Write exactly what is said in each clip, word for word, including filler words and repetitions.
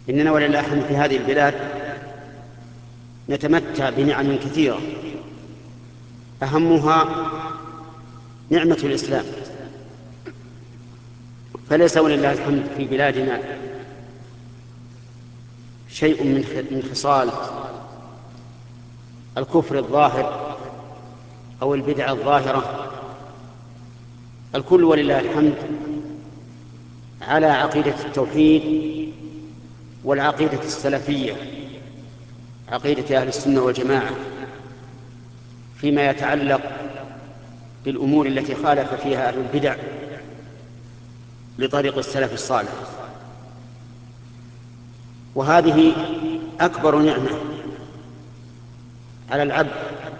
إننا ولله الحمد في هذه البلاد نتمتع بنعم كثيرة، أهمها نعمة الإسلام. فليس ولله الحمد في بلادنا شيء من خصال الكفر الظاهر أو البدعة الظاهرة، الكل ولله الحمد على عقيدة التوحيد والعقيدة السلفية، عقيدة أهل السنة والجماعة، فيما يتعلق بالأمور التي خالف فيها أهل البدع لطريق السلف الصالح. وهذه أكبر نعمة على العبد،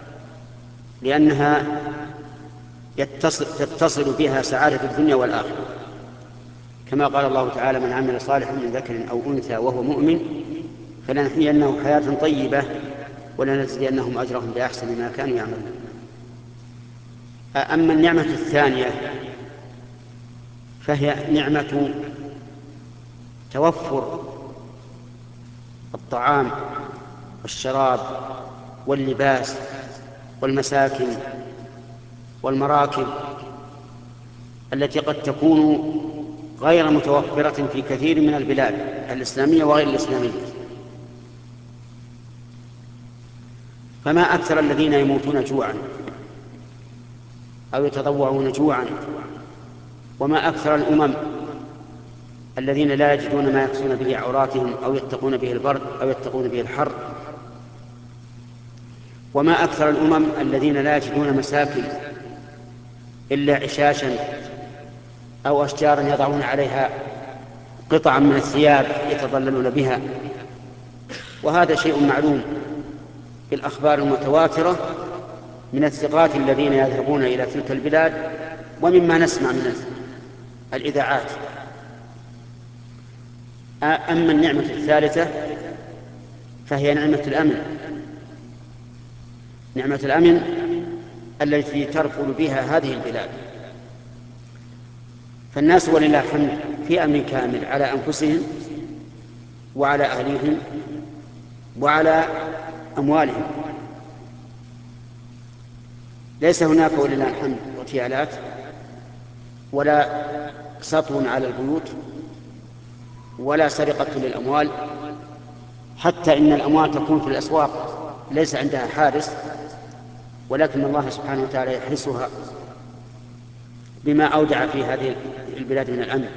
لأنها يتصل تتصل بها سعادة الدنيا والآخرة، كما قال الله تعالى: من عمل صالحا من ذكر أو أنثى وهو مؤمن فلنحيينه حياة طيبة ولنجزينهم أجرهم بأحسن ما كانوا يعملون. أما النعمة الثانية فهي نعمة توفر الطعام والشراب واللباس والمساكن والمراكب التي قد تكون غير متوفرة في كثير من البلاد الإسلامية وغير الإسلامية. فما أكثر الذين يموتون جوعا أو يتضوعون جوعا، وما أكثر الأمم الذين لا يجدون ما يكسون به عوراتهم أو يتقون به البرد أو يتقون به الحر، وما أكثر الأمم الذين لا يجدون مساكن إلا عشاشا أو أشجارا يضعون عليها قطعا من الثياب يتظللون بها. وهذا شيء معلوم بالأخبار المتواترة من الثقات الذين يذهبون إلى تلك البلاد ومما نسمع من الإذاعات. أما النعمة الثالثة فهي نعمة الأمن، نعمة الأمن التي ترفل بها هذه البلاد. فالناس ولله الحمد في أمن كامل على أنفسهم وعلى أهليهم وعلى أموالهم، ليس هناك ولله الحمد اغتيالات ولا سطو على البيوت ولا سرقة للأموال، حتى إن الأموال تكون في الأسواق ليس عندها حارس، ولكن الله سبحانه وتعالى يحرسها بما أودع في هذه البلاد من الأمن.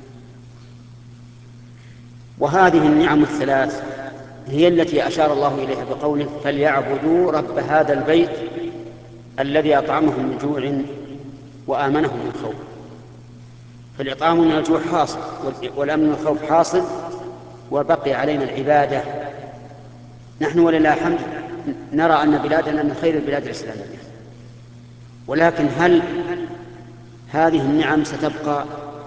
وهذه النعم الثلاث هي التي أشار الله إليها بقوله: فليعبدوا رب هذا البيت الذي أطعمهم من جوع وآمنهم من خوف. فالإطعام من الجوع حاصل والأمن من الخوف حاصل، وبقي علينا العبادة. نحن ولله الحمد نرى أن بلادنا من خير البلاد الإسلامية، ولكن هل هذه النعم ستبقى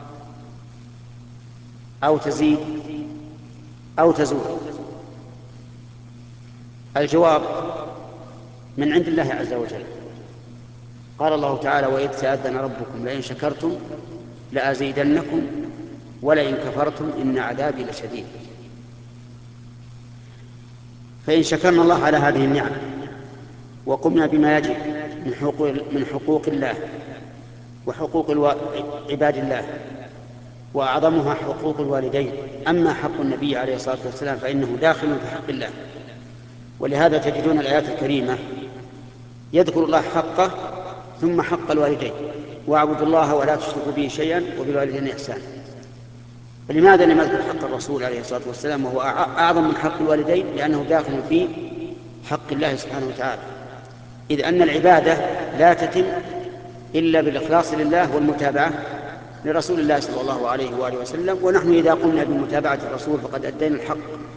أو تزيد أو تزول؟ الجواب من عند الله عز وجل. قال الله تعالى: وإذ تأذن ربكم لئن شكرتم لأزيدنكم ولئن كفرتم إن عذابي لشديد. فإن شكرنا الله على هذه النعم وقمنا بما يجب من حقوق, من حقوق الله وحقوق الو... عباد الله، وأعظمها حقوق الوالدين. أما حق النبي عليه الصلاة والسلام فإنه داخل في حق الله، ولهذا تجدون الآيات الكريمة يذكر الله حقه ثم حق الوالدين: واعبدوا الله ولا تشركوا به شيئا وبالوالدين إحسانا. فلماذا لم يذكر حق الرسول عليه الصلاة والسلام وهو أعظم من حق الوالدين؟ لأنه داخل في حق الله سبحانه وتعالى، إذ أن العبادة لا تتم إلا بالإخلاص لله والمتابعة لرسول الله صلى الله عليه وآله وسلم، ونحن إذا قمنا بمتابعة الرسول فقد أدينا الحق.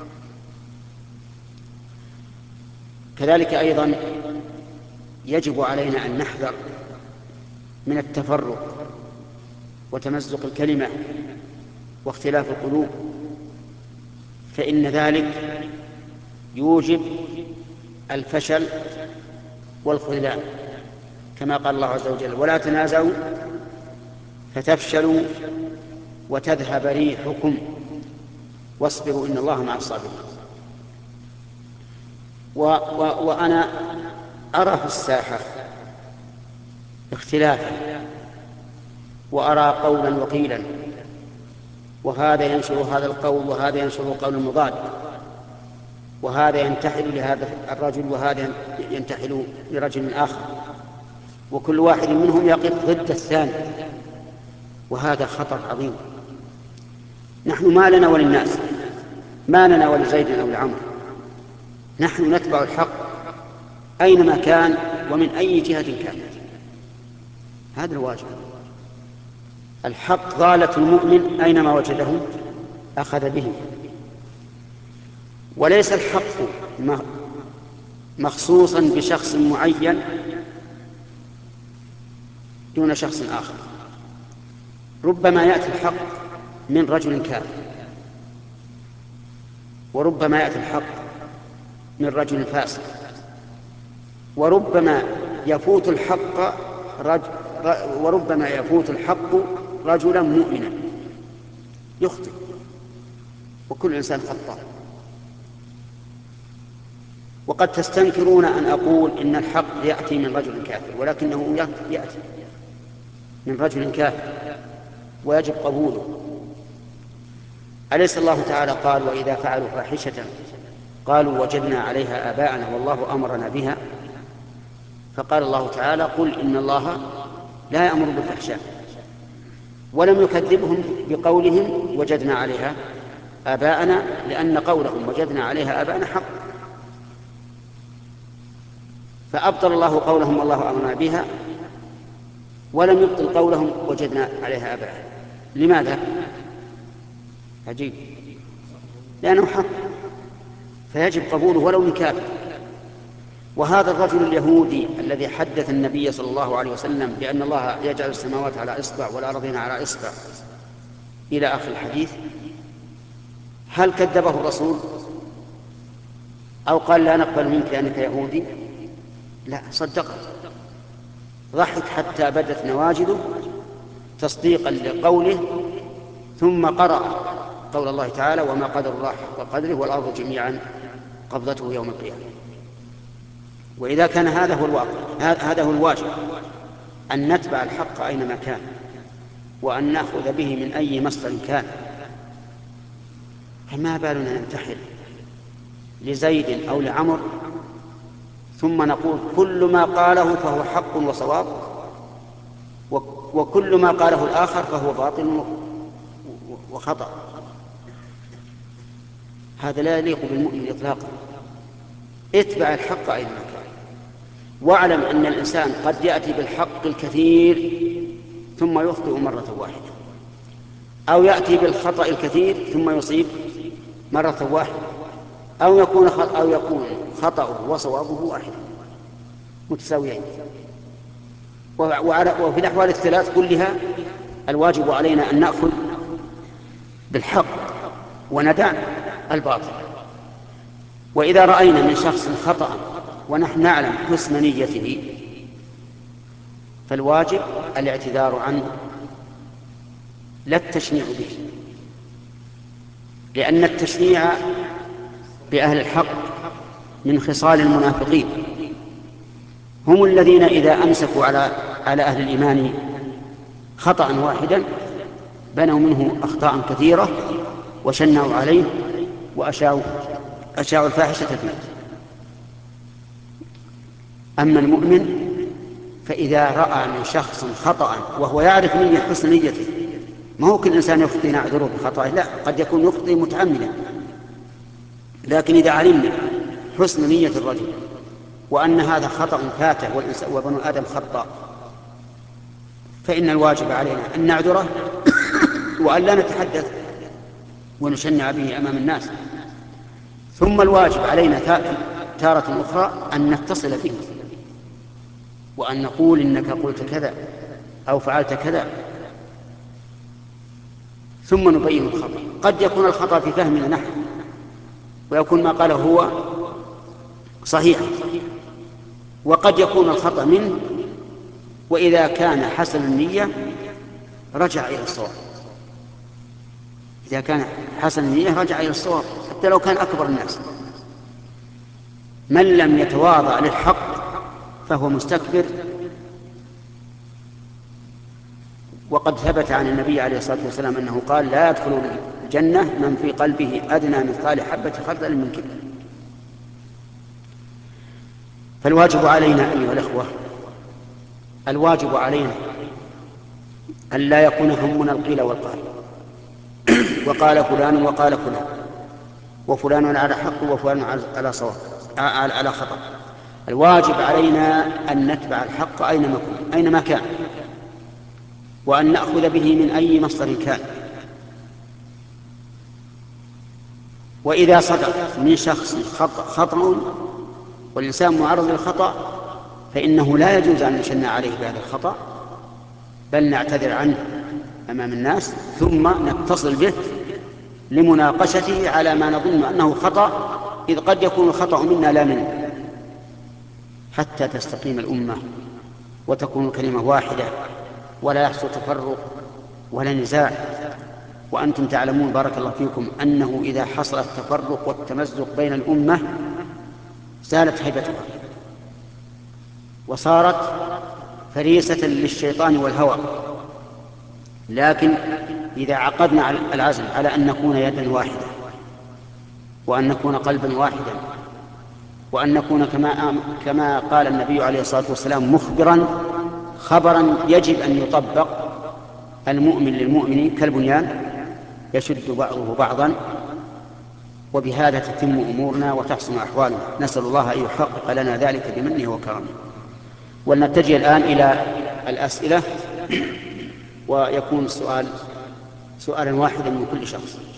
كذلك أيضا يجب علينا أن نحذر من التفرق وتمزق الكلمة واختلاف القلوب، فإن ذلك يوجب الفشل والخذلان، كما قال الله عز وجل: ولا تنازعوا فتفشلوا وتذهب ريحكم واصبروا إن الله مع الصابرين. و و وأنا أرى في الساحة اختلافا، وأرى قولا وقيلا، وهذا ينشر هذا القول وهذا ينشر القول المضاد، وهذا ينتحل لهذا الرجل وهذا ينتحل لرجل آخر، وكل واحد منهم يقف ضد الثاني، وهذا خطر عظيم. نحن ما لنا وللناس، ما لنا ولزيد أو لعمرو، نحن نتبع الحق أينما كان ومن أي جهة كانت. هذا الواجب. الحق ضالة المؤمن أينما وجده أخذ به، وليس الحق مخصوصا بشخص معين دون شخص آخر. ربما يأتي الحق من رجل كافر، وربما يأتي الحق من رجل فاسق، وربما يفوت الحق رجل وربما يفوت الحق رجلا مؤمنا يخطئ، وكل إنسان خطأ. وقد تستنكرون أن أقول إن الحق يأتي من رجل كافر، ولكنه يأتي من رجل كافر ويجب قبوله. أليس الله تعالى قال: وإذا فعلوا فاحشة قالوا وجدنا عليها آباءنا والله أمرنا بها؟ فقال الله تعالى: قل إن الله لا يأمر بالفحشاء، ولم يكذبهم بقولهم وجدنا عليها آباءنا، لأن قولهم وجدنا عليها آباءنا حق. فأبطل الله قولهم والله أمرنا بها، ولم يبطل قولهم وجدنا عليها آباءنا. لماذا؟ عجيب، لأنه حق فيجب قبوله ولو من كافر. وهذا الرجل اليهودي الذي حدث النبي صلى الله عليه وسلم بأن الله يجعل السماوات على إصبع والأرضين على إصبع إلى آخر الحديث، هل كذبه الرسول أو قال لا نقبل منك لأنك يهودي؟ لا، صدقه، ضحك حتى بدت نواجذه تصديقا لقوله، ثم قرأ قول الله تعالى: وما قدر الله حق قدره والأرض جميعا قبضته يوم القيامة. وإذا كان هذا هو الواقع، هذا هو الواجب، أن نتبع الحق أينما كان، وأن نأخذ به من أي مصدر كان. فما بالنا ننتحل لزيد أو لعمر ثم نقول كل ما قاله فهو حق وصواب، وكل ما قاله الآخر فهو باطل وخطأ؟ هذا لا يليق بالمؤمن إطلاقا. اتبع الحق أينما كان، واعلم أن الإنسان قد يأتي بالحق الكثير ثم يخطئ مرة واحدة، أو يأتي بالخطأ الكثير ثم يصيب مرة واحدة، أو يكون خطأ أو يكون خطأه وصوابه واحد متساويين. وفي الأحوال الثلاث كلها الواجب علينا أن نأخذ بالحق وندع الباطل. وإذا رأينا من شخص خطأ ونحن نعلم حسن نيته فالواجب الاعتذار عنه لا التشنيع به، لأن التشنيع بأهل الحق من خصال المنافقين، هم الذين إذا أمسكوا على على أهل الإيمان خطأ واحدا بنوا منه أخطاء كثيرة وشنعوا عليه وأشاعوا أشاعوا الفاحشة فيه. أما المؤمن فإذا رأى من شخص خطأ وهو يعرف نية حسن نيته، ما هو كل إنسان يخطئ نعذره بخطأه، لا، قد يكون يخطئ متعمدا، لكن إذا علمنا حسن نية الرجل وأن هذا خطأ فاته وبنو آدم خطأ، فإن الواجب علينا أن نعذره وأن لا نتحدث ونشنع به أمام الناس. ثم الواجب علينا تارة أخرى أن نتصل به وأن نقول إنك قلت كذا أو فعلت كذا، ثم نبين الخطأ. قد يكون الخطأ في فهمنا نحن ويكون ما قاله هو صحيحا، وقد يكون الخطأ منه، وإذا كان حسن النية رجع إلى الصواب. إذا كان حسن النية رجع إلى الصواب حتى لو كان أكبر الناس. من لم يتواضع للحق فهو مستكبر. وقد ثبت عن النبي عليه الصلاة والسلام أنه قال: لا يدخل الجنة من في قلبه أدنى مثقال حبة خردل من كبر. فالواجب علينا أيها الأخوة، الواجب علينا أن لا يكون همنا القيل والقال، وقال فلان وقال فلان، وفلان على حق وفلان على صواب على خطأ. الواجب علينا أن نتبع الحق أينما كان أينما كان، وأن نأخذ به من أي مصدر كان. وإذا صدر من شخص خطأ, خطأ والإنسان معرض للخطأ فإنه لا يجوز أن نشنع عليه بهذا الخطأ، بل نعتذر عنه أمام الناس ثم نتصل به لمناقشته على ما نظن أنه خطأ، إذ قد يكون الخطأ منا لا منه، حتى تستقيم الأمة وتكون كلمة واحدة ولا يحصل تفرق ولا نزاع. وأنتم تعلمون بارك الله فيكم أنه إذا حصل التفرق والتمزق بين الأمة زالت هيبتها وصارت فريسة للشيطان والهوى. لكن إذا عقدنا العزم على أن نكون يدا واحدة، وأن نكون قلبا واحدا، وأن نكون كما كما قال النبي عليه الصلاة والسلام مخبرا خبرا يجب أن يطبق: المؤمن للمؤمن كالبنيان يشد بعضه بعضا. وبهذا تتم أمورنا وتحسن أحوالنا. نسأل الله أن يحقق لنا ذلك بمنه وكرمه. ولنتجه الآن إلى الأسئلة، ويكون السؤال سؤالا واحدا من كل شخص.